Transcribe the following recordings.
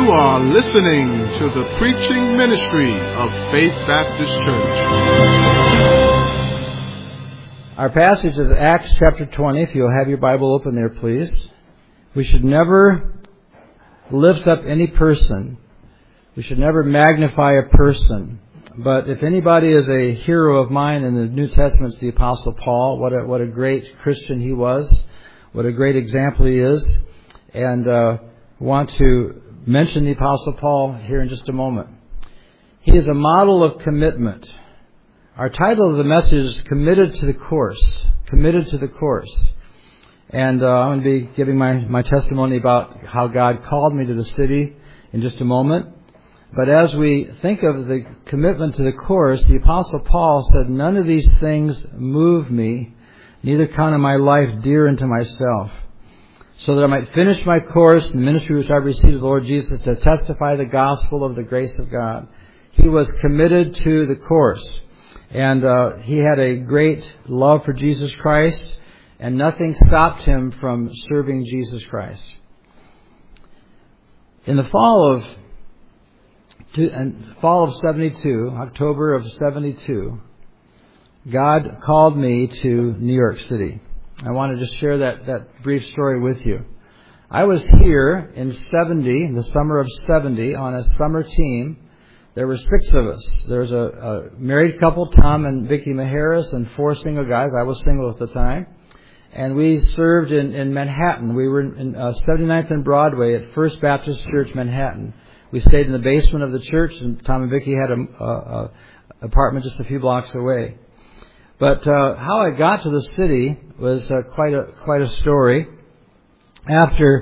You are listening to the preaching ministry of Faith Baptist Church. Our passage is Acts chapter 20. If you'll have your Bible open there, please. We should never lift up any person. We should never magnify a person. But if anybody is a hero of mine in the New Testament, it's the Apostle Paul. What a great Christian he was. What a great example he is. And want to mention the Apostle Paul here in just a moment. He is a model of commitment. Our title of the message is Committed to the Course. Committed to the Course. And I'm going to be giving my testimony about how God called me to the city in just a moment. But as we think of the commitment to the course, the Apostle Paul said, "None of these things move me, neither count my life dear unto myself, so that I might finish my course in the ministry which I received of the Lord Jesus to testify the gospel of the grace of God." He was committed to the course. And he had a great love for Jesus Christ, and nothing stopped him from serving Jesus Christ. In the fall of 72, October of 72, God called me to New York City. I want to just share that brief story with you. I was here in the summer of 70, on a summer team. There were 6 of us. There was a married couple, Tom and Vicki Maharis, and 4 single guys. I was single at the time. And we served in Manhattan. We were in 79th and Broadway at First Baptist Church, Manhattan. We stayed in the basement of the church, and Tom and Vicki had an apartment just a few blocks away. But how I got to the city was quite a story. After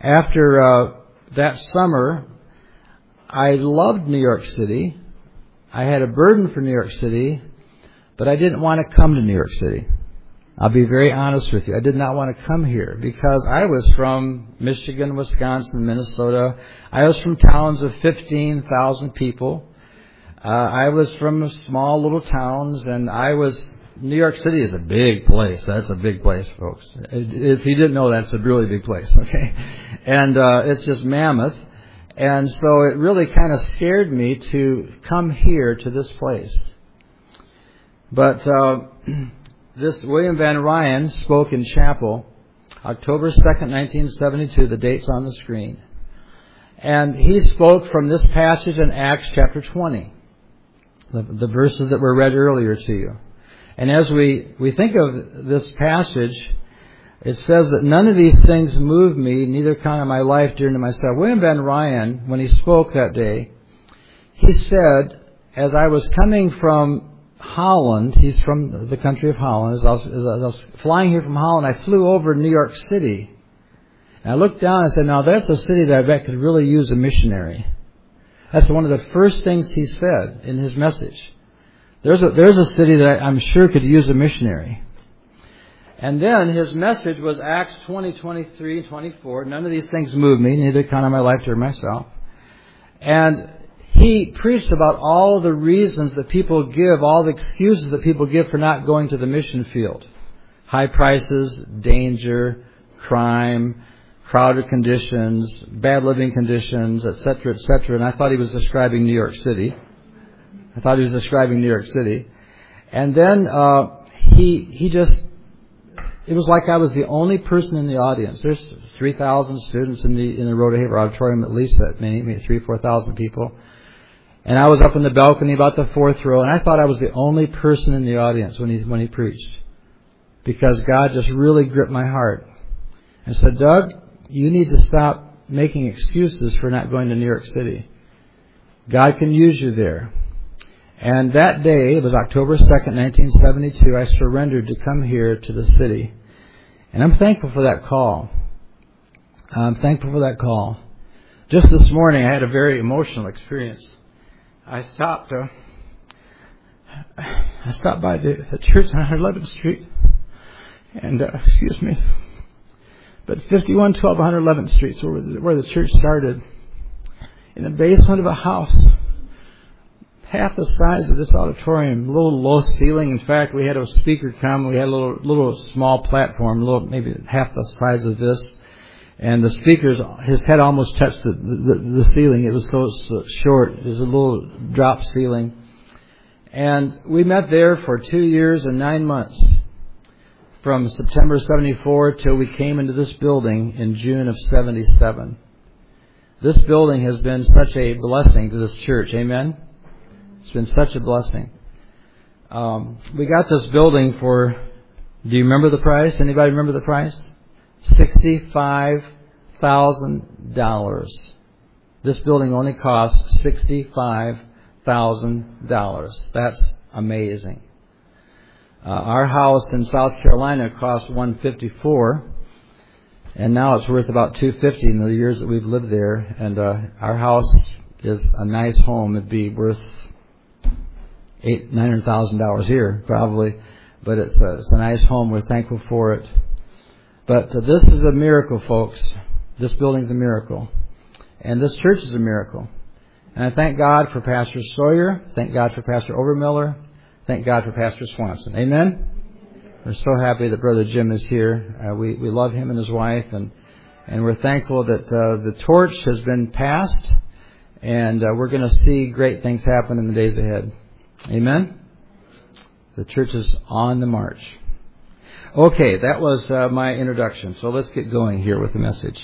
that summer, I loved New York City. I had a burden for New York City, but I didn't want to come to New York City. I'll be very honest with you. I did not want to come here because I was from Michigan, Wisconsin, Minnesota. I was from towns of 15,000 people. I was from small little towns, and New York City is a big place. That's a big place, folks. If you didn't know, that's a really big place, okay? And it's just mammoth. And so it really kind of scared me to come here to this place. But this William Van Ryan spoke in chapel, October 2nd, 1972. The date's on the screen. And he spoke from this passage in Acts chapter 20, the verses that were read earlier to you. And as we think of this passage, it says that none of these things move me, neither count my life dear to myself. William Van Ryan, when he spoke that day, he said, as I was coming from Holland, he's from the country of Holland, as I was flying here from Holland, I flew over New York City. And I looked down and said, now that's a city that I bet could really use a missionary. That's one of the first things he said in his message. There's a city that I'm sure could use a missionary. And then his message was Acts 20, 23, 24. None of these things move me, neither count my life dear myself. And he preached about all the reasons that people give, all the excuses that people give for not going to the mission field. High prices, danger, crime, crowded conditions, bad living conditions, etc., etc. And I thought he was describing New York City. And then it was like I was the only person in the audience. There's 3,000 students in the Rhoda Haver Auditorium, at least that many, maybe 3,000 or 4,000 people. And I was up in the balcony about the 4th row, and I thought I was the only person in the audience when he preached, because God just really gripped my heart and said, "Doug, you need to stop making excuses for not going to New York City. God can use you there." And that day, it was October 2nd, 1972, I surrendered to come here to the city. And I'm thankful for that call. Just this morning, I had a very emotional experience. I stopped by the church on 111th Street. And, but 5112 111th Street is where the church started. In the basement of a house. Half the size of this auditorium, a little low ceiling. In fact, we had a speaker come. We had a little small platform, maybe half the size of this. And the speakers, his head almost touched the ceiling. It was so short. It was a little drop ceiling. And we met there for 2 years and 9 months, from September 74 till we came into this building in June of 77. This building has been such a blessing to this church. Amen? It's been such a blessing. We got this building for, do you remember the price? Anybody remember the price? $65,000. This building only cost $65,000. That's amazing. Our house in South Carolina cost $154,000, and now it's worth about $250,000 in the years that we've lived there. And our house is a nice home. It'd be worth $900,000 here probably, but it's a nice home. We're thankful for it. But this is a miracle, folks. This building's a miracle. And this church is a miracle. And I thank God for Pastor Sawyer. Thank God for Pastor Overmiller. Thank God for Pastor Swanson. Amen? We're so happy that Brother Jim is here. We love him and his wife. And we're thankful that the torch has been passed. And we're going to see great things happen in the days ahead. Amen? The church is on the march. Okay, that was my introduction. So let's get going here with the message.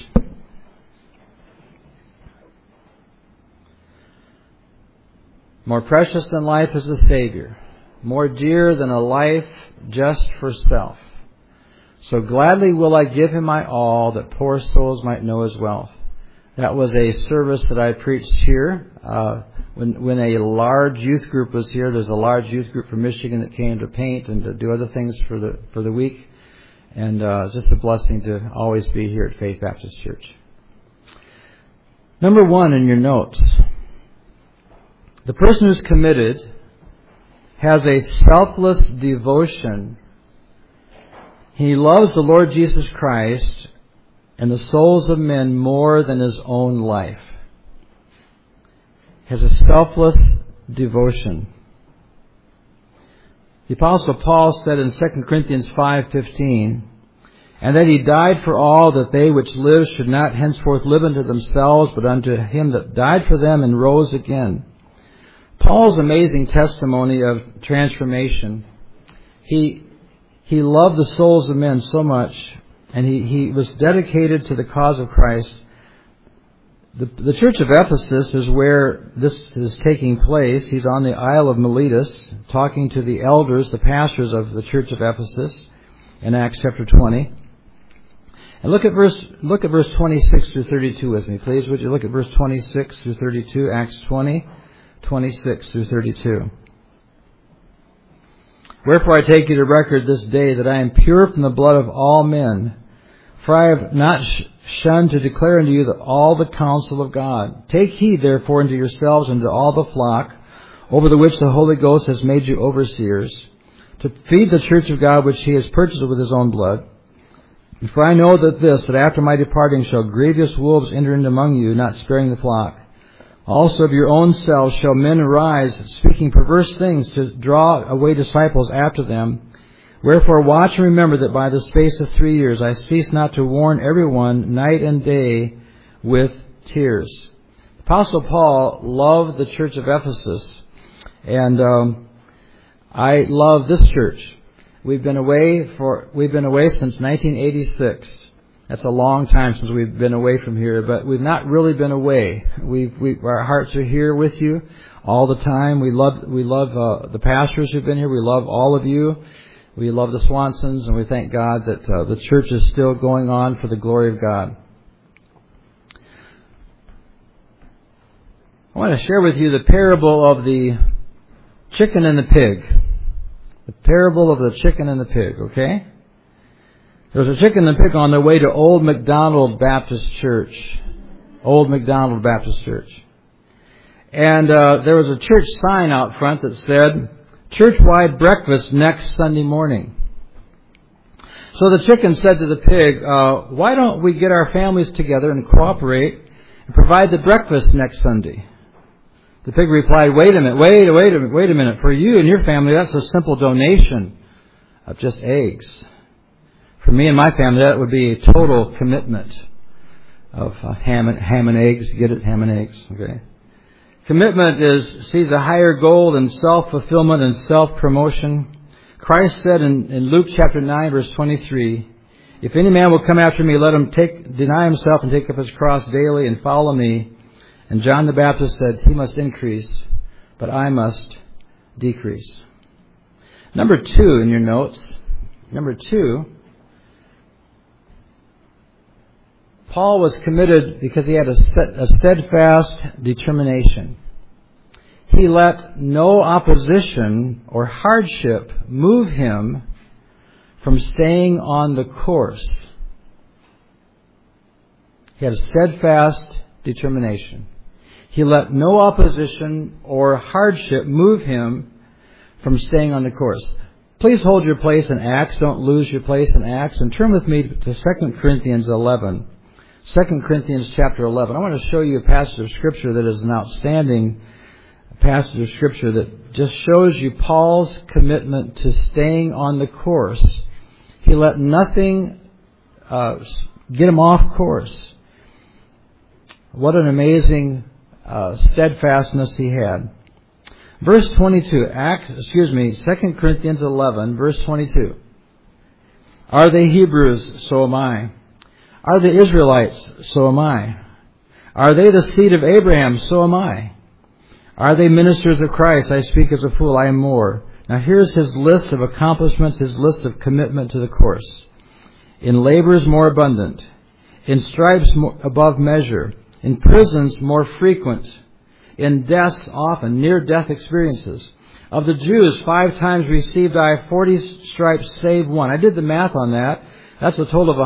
More precious than life is the Savior, more dear than a life just for self. So gladly will I give Him my all, that poor souls might know His wealth. That was a service that I preached here when a large youth group was here. There's a large youth group from Michigan that came to paint and to do other things for the week. And just a blessing to always be here at Faith Baptist Church. Number 1 in your notes. The person who's committed has a selfless devotion. He loves the Lord Jesus Christ and the souls of men more than his own life. Has a selfless devotion. The Apostle Paul said in 2 Corinthians 5:15, and that he died for all, that they which live should not henceforth live unto themselves, but unto him that died for them and rose again. Paul's amazing testimony of transformation. He loved the souls of men so much, and he was dedicated to the cause of Christ. The church of Ephesus is where this is taking place. He's on the Isle of Miletus talking to the elders, the pastors of the church of Ephesus in Acts chapter 20. And look at verse 26 through 32 with me, please. Would you look at verse 26 through 32, Acts 20, 26 through 32. Wherefore I take you to record this day that I am pure from the blood of all men, for I have not shunned to declare unto you all the counsel of God. Take heed therefore unto yourselves and to all the flock, over the which the Holy Ghost has made you overseers, to feed the church of God which He has purchased with His own blood. For I know that after my departing shall grievous wolves enter in among you, not sparing the flock. Also of your own selves shall men arise, speaking perverse things, to draw away disciples after them. Wherefore watch and remember that by the space of 3 years I cease not to warn everyone night and day with tears. Apostle Paul loved the church of Ephesus, and I love this church. We've been away since 1986. That's a long time since we've been away from here, but we've not really been away. Our hearts are here with you all the time. We love the pastors who've been here. We love all of you. We love the Swansons, and we thank God that the church is still going on for the glory of God. I want to share with you the parable of the chicken and the pig. The parable of the chicken and the pig, okay? There was a chicken and a pig on their way to Old McDonald Baptist Church. Old McDonald Baptist Church. And there was a church sign out front that said, church-wide breakfast next Sunday morning. So the chicken said to the pig, why don't we get our families together and cooperate and provide the breakfast next Sunday? The pig replied, wait a minute. For you and your family, that's a simple donation of just eggs. For me and my family, that would be a total commitment. ham and eggs. Get it? Ham and eggs. Okay. Commitment sees a higher goal than self-fulfillment and self-promotion. Christ said in Luke chapter 9, verse 23, "If any man will come after me, let him deny himself and take up his cross daily and follow me." And John the Baptist said, "He must increase, but I must decrease." Number 2 in your notes. Number 2, Paul was committed because he had a steadfast determination. He let no opposition or hardship move him from staying on the course. He had a steadfast determination. He let no opposition or hardship move him from staying on the course. Please hold your place in Acts. Don't lose your place in Acts. And turn with me to 2 Corinthians 11. 2 Corinthians chapter 11. I want to show you a passage of Scripture that is an outstanding passage of Scripture that just shows you Paul's commitment to staying on the course. He let nothing get him off course. What an amazing steadfastness he had. Verse 22, 2 Corinthians 11, verse 22. "Are they Hebrews? So am I. Are they Israelites? So am I. Are they the seed of Abraham? So am I. Are they ministers of Christ? I speak as a fool. I am more." Now here's his list of accomplishments, his list of commitment to the course. "In labors more abundant, in stripes above measure, in prisons more frequent, in deaths often, near-death experiences. Of the Jews, 5 times received I 40 stripes save one." I did the math on that. That's a total of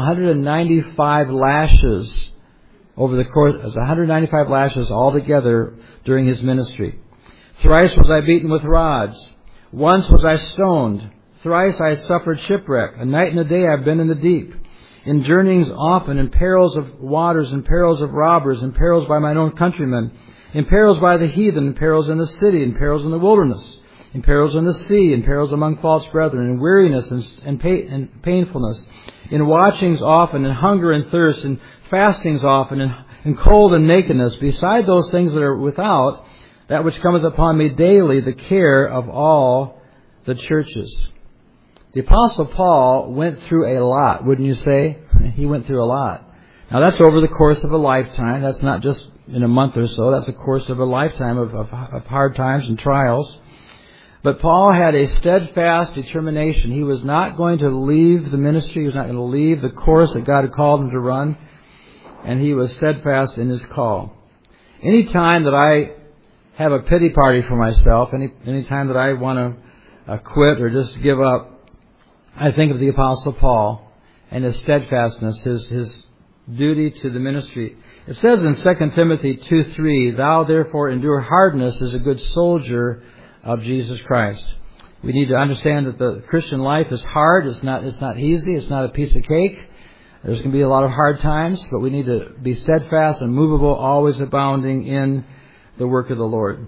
195 lashes over the course. It was 195 lashes altogether during his ministry. "Thrice was I beaten with rods. Once was I stoned. Thrice I suffered shipwreck. A night and a day I've been in the deep. In journeyings often, in perils of waters, in perils of robbers, in perils by mine own countrymen, in perils by the heathen, in perils in the city, in perils in the wilderness, in perils in the sea, in perils among false brethren, in weariness and painfulness, in watchings often, in hunger and thirst, in fastings often, in cold and nakedness, beside those things that are without, that which cometh upon me daily, the care of all the churches." The Apostle Paul went through a lot, wouldn't you say? He went through a lot. Now that's over the course of a lifetime. That's not just in a month or so. That's the course of a lifetime of hard times and trials. But Paul had a steadfast determination. He was not going to leave the ministry. He was not going to leave the course that God had called him to run. And he was steadfast in his call. Any time that I have a pity party for myself, any time that I want to quit or just give up, I think of the Apostle Paul and his steadfastness, his duty to the ministry. It says in 2 Timothy 2:3, "Thou therefore endure hardness as a good soldier of Jesus Christ." We need to understand that the Christian life is hard. It's not easy. It's not a piece of cake. There's going to be a lot of hard times, but we need to be steadfast and movable, always abounding in the work of the Lord.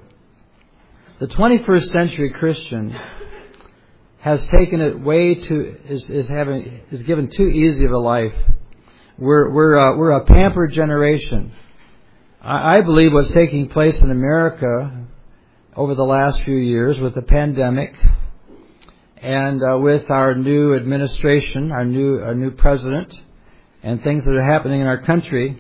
The 21st century Christian has taken it way too is given too easy of a life. We're a pampered generation. I believe what's taking place in America over the last few years with the pandemic and with our new administration, our new president, and things that are happening in our country,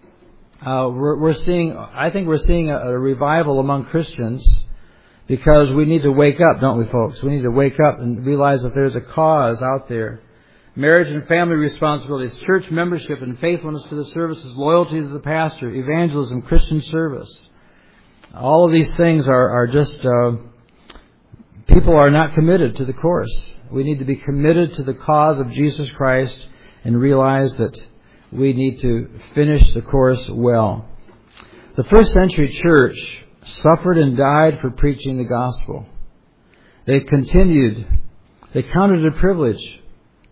we're seeing a revival among Christians. Because we need to wake up, don't we, folks? We need to wake up and realize that there's a cause out there. Marriage and family responsibilities, church membership and faithfulness to the services, loyalty to the pastor, evangelism, Christian service. All of these things are just, people are not committed to the course. We need to be committed to the cause of Jesus Christ and realize that we need to finish the course well. The first century church suffered and died for preaching the gospel. They continued. They counted it a privilege.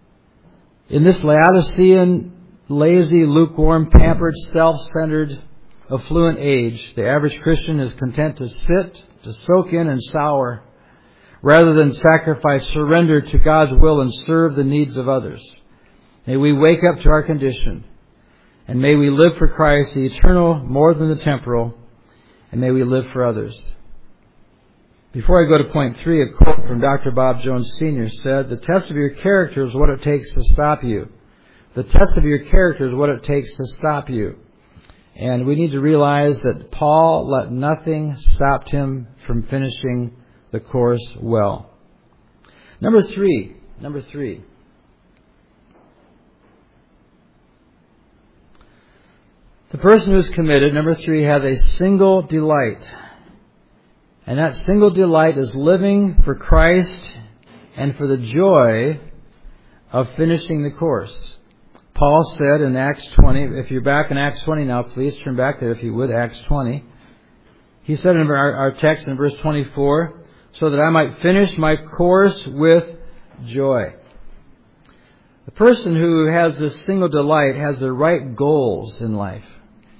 In this Laodicean, lazy, lukewarm, pampered, self-centered, affluent age, the average Christian is content to sit, to soak in and sour, rather than sacrifice, surrender to God's will and serve the needs of others. May we wake up to our condition And may we live for Christ, the eternal more than the temporal, and may we live for others. Before I go to point 3, a quote from Dr. Bob Jones Sr. said, "The test of your character is what it takes to stop you. The test of your character is what it takes to stop you." And we need to realize that Paul let nothing stop him from finishing the course well. Number three. The person who is committed, number 3, has a single delight. And that single delight is living for Christ and for the joy of finishing the course. Paul said in Acts 20, if you're back in Acts 20 now, please turn back there if you would, Acts 20. He said in our text in verse 24, "So that I might finish my course with joy." The person who has this single delight has the right goals in life.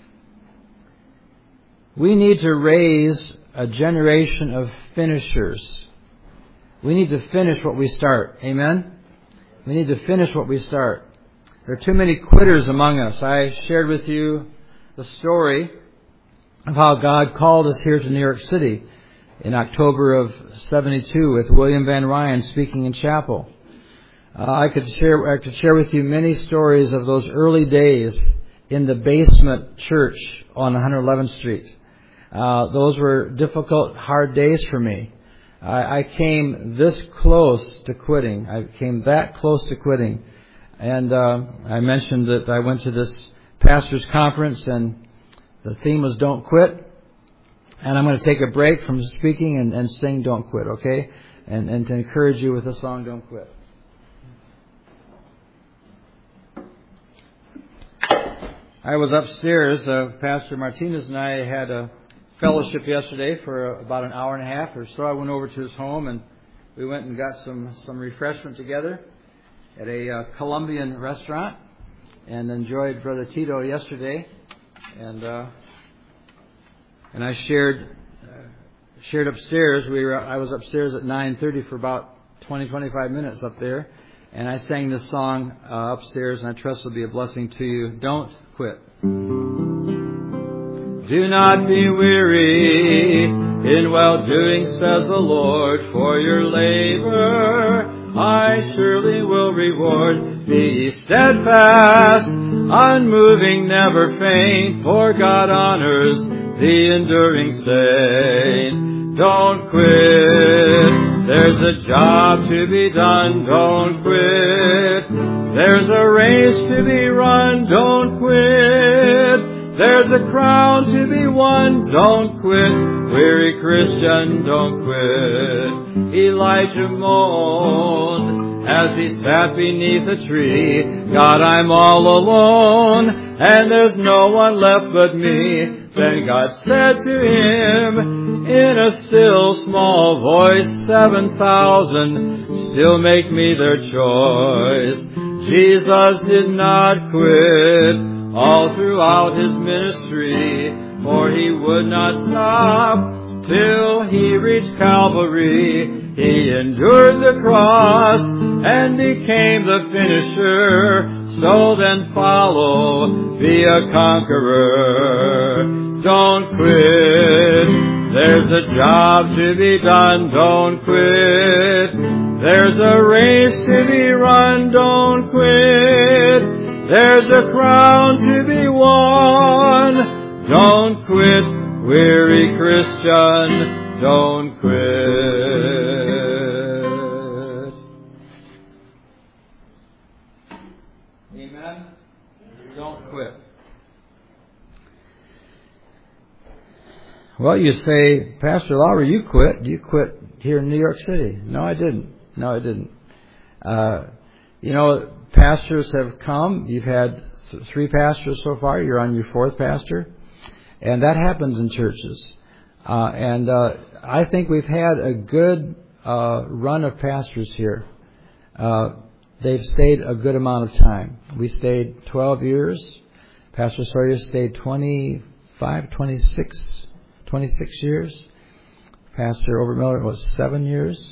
We need to raise a generation of finishers. We need to finish what we start. Amen? We need to finish what we start. There are too many quitters among us. I shared with you the story of how God called us here to New York City in October of 72 with William Van Ryan speaking in chapel. I could share with you many stories of those early days in the basement church on 111th Street. Those were difficult, hard days for me. I came this close to quitting. I came that close to quitting. And I mentioned that I went to this pastor's conference and the theme was "Don't Quit." And I'm going to take a break from speaking and sing "Don't Quit," okay? And to encourage you with the song "Don't Quit." I was upstairs. Pastor Martinez and I had a fellowship yesterday for about an hour and a half or so. I went over to his home and we went and got some refreshment together at a Colombian restaurant and enjoyed Brother Tito yesterday. And I shared upstairs. I was upstairs at 9:30 for about 25 minutes up there, and I sang this song upstairs, and I trust it'll be a blessing to you. Don't quit. Do not be weary in well-doing, says the Lord, for your labor I surely will reward. Be steadfast, unmoving, never faint, for God honors the enduring saint. Don't quit. There's a job to be done. Don't quit. There's a race to be run. Don't quit. There's a crown to be won. Don't quit. Weary Christian, don't quit. Elijah moaned as he sat beneath a tree. God, I'm all alone, and there's no one left but me. Then God said to him in a still small voice, 7,000 still make me their choice. Jesus did not quit all throughout his ministry, for he would not stop till he reached Calvary. He endured the cross and became the finisher. So then follow, be a conqueror. Don't quit. There's a job to be done. Don't quit. There's a race to be run. Don't quit. There's a crown to be won. Don't quit, weary Christian, don't quit. Amen? Don't quit. Well, you say, Pastor Lowry, you quit. You quit here in New York City. No, I didn't. Pastors have come. You've had 3 pastors so far. You're on your 4th pastor. And that happens in churches. I think we've had a good run of pastors here. They've stayed a good amount of time. We stayed 12 years. Pastor Sawyer stayed 26 years. Pastor Obermiller was 7 years.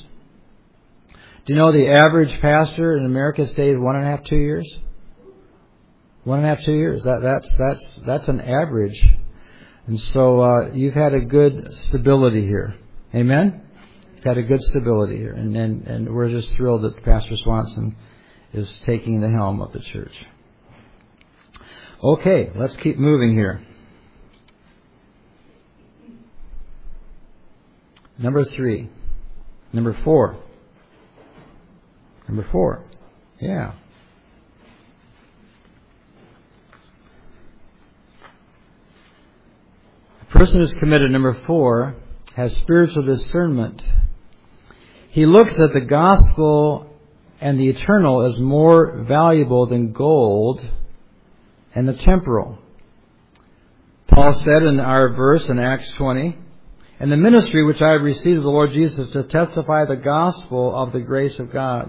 Do you know the average pastor in America stayed 1.5, 2 years? 1.5, 2 years. That's an average. And so you've had a good stability here. Amen? You've had a good stability here. And we're just thrilled that Pastor Swanson is taking the helm of the church. Okay, let's keep moving here. Number 4. Yeah. A person who's committed, number 4, has spiritual discernment. He looks at the gospel and the eternal as more valuable than gold and the temporal. Paul said in our verse in Acts 20, "And the ministry which I have received of the Lord Jesus to testify the gospel of the grace of God."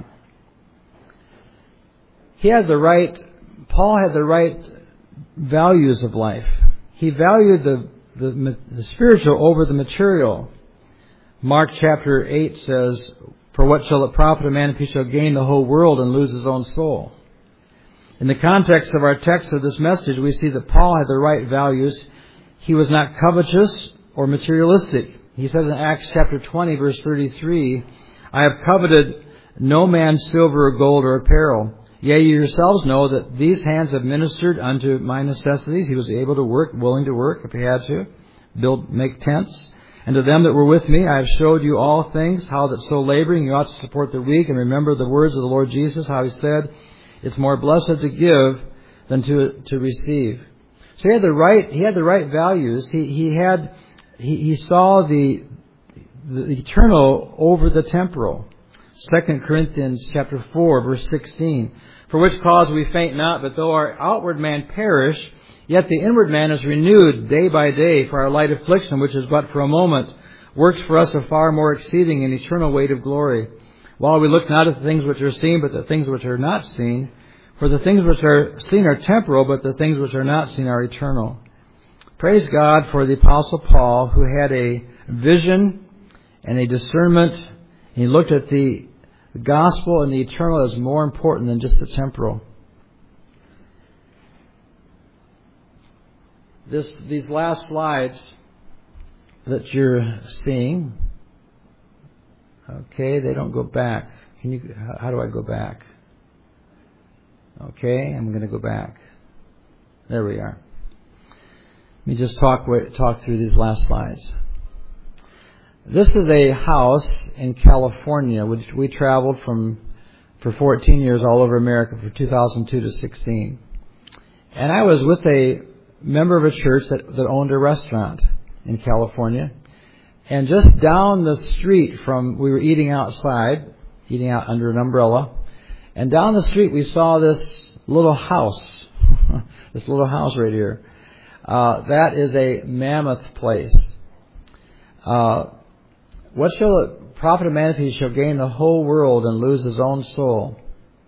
Paul had the right values of life. He valued the spiritual over the material. Mark chapter 8 says, "For what shall it profit a man if he shall gain the whole world and lose his own soul?" In the context of our text of this message, we see that Paul had the right values. He was not covetous or materialistic. He says in Acts chapter 20, verse 33, "I have coveted no man's silver or gold or apparel. Yea, you yourselves know that these hands have ministered unto my necessities." He was able to work, willing to work if he had to, make tents. "And to them that were with me, I have showed you all things, how that so laboring you ought to support the weak, and remember the words of the Lord Jesus, how he said, it's more blessed to give than to receive." So he had the right values. He saw the eternal over the temporal. 2 Corinthians chapter 4, verse 16. "For which cause we faint not, but though our outward man perish, yet the inward man is renewed day by day, for our light affliction, which is but for a moment, works for us a far more exceeding and eternal weight of glory. While we look not at the things which are seen, but the things which are not seen. For the things which are seen are temporal, but the things which are not seen are eternal." Praise God for the Apostle Paul, who had a vision and a discernment. He looked at the gospel and the eternal as more important than just the temporal. These last slides that you're seeing, okay, they don't go back. How do I go back? Okay, I'm going to go back. There we are. Let me just talk through these last slides. This is a house in California, which we traveled for 14 years all over America from 2002 to 16. And I was with a member of a church that owned a restaurant in California. And just down the street we were eating out under an umbrella. And down the street we saw this little house, this little house right here. That is a mammoth place. What shall it profit a man if he shall gain the whole world and lose his own soul?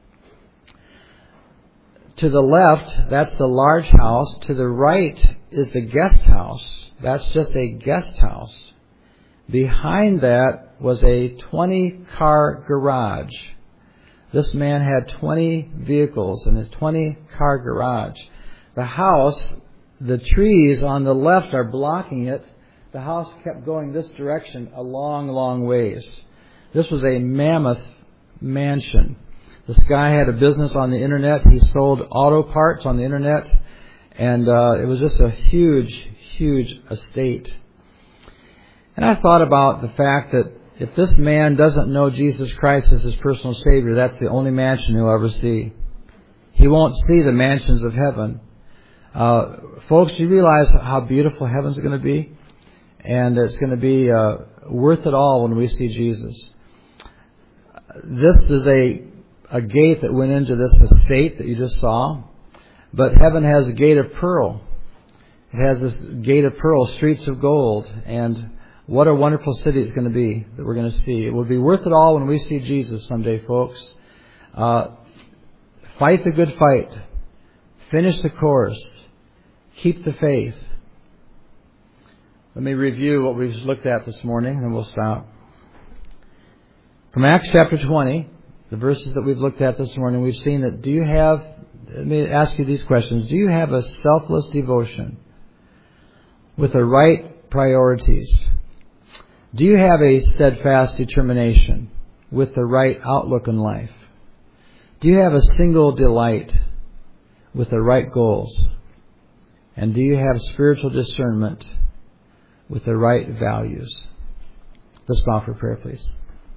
To the left, that's the large house. To the right is the guest house. That's just a guest house. Behind that was a 20-car garage. This man had 20 vehicles in his 20-car garage. The house, the trees on the left are blocking it. The house kept going this direction a long, long ways. This was a mammoth mansion. This guy had a business on the internet. He sold auto parts on the internet. And it was just a huge, huge estate. And I thought about the fact that if this man doesn't know Jesus Christ as his personal Savior, that's the only mansion he'll ever see. He won't see the mansions of heaven. Folks, do you realize how beautiful heaven's going to be? And it's going to be worth it all when we see Jesus. This is a gate that went into this estate that you just saw. But heaven has a gate of pearl. It has this gate of pearl, streets of gold. And what a wonderful city it's going to be that we're going to see. It will be worth it all when we see Jesus someday, folks. Fight the good fight. Finish the course. Keep the faith. Let me review what we've looked at this morning, and then we'll stop. From Acts chapter 20, the verses that we've looked at this morning, we've seen that do you have let me ask you these questions. Do you have a selfless devotion with the right priorities? Do you have a steadfast determination with the right outlook in life? Do you have a single delight with the right goals? And do you have spiritual discernment with the right values? Let's bow for prayer, please.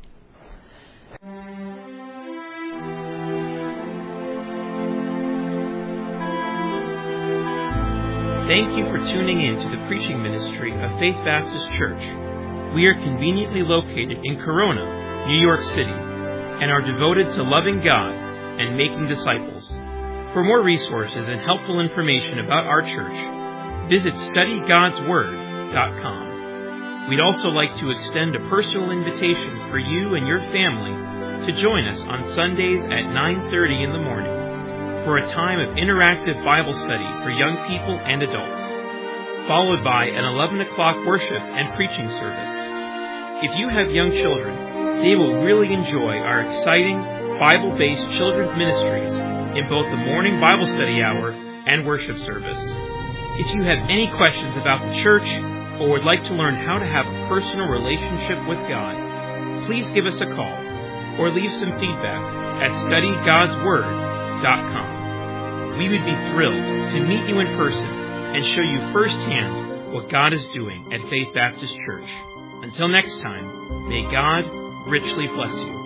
Thank you for tuning in to the preaching ministry of Faith Baptist Church. We are conveniently located in Corona, New York City, and are devoted to loving God and making disciples. For more resources and helpful information about our church, visit studygodsword.com. We'd also like to extend a personal invitation for you and your family to join us on Sundays at 9:30 in the morning for a time of interactive Bible study for young people and adults, followed by an 11 o'clock worship and preaching service. If you have young children, they will really enjoy our exciting Bible-based children's ministries in both the morning Bible study hour and worship service. If you have any questions about the church or would like to learn how to have a personal relationship with God, please give us a call or leave some feedback at studygodsword.com. We would be thrilled to meet you in person and show you firsthand what God is doing at Faith Baptist Church. Until next time, may God richly bless you.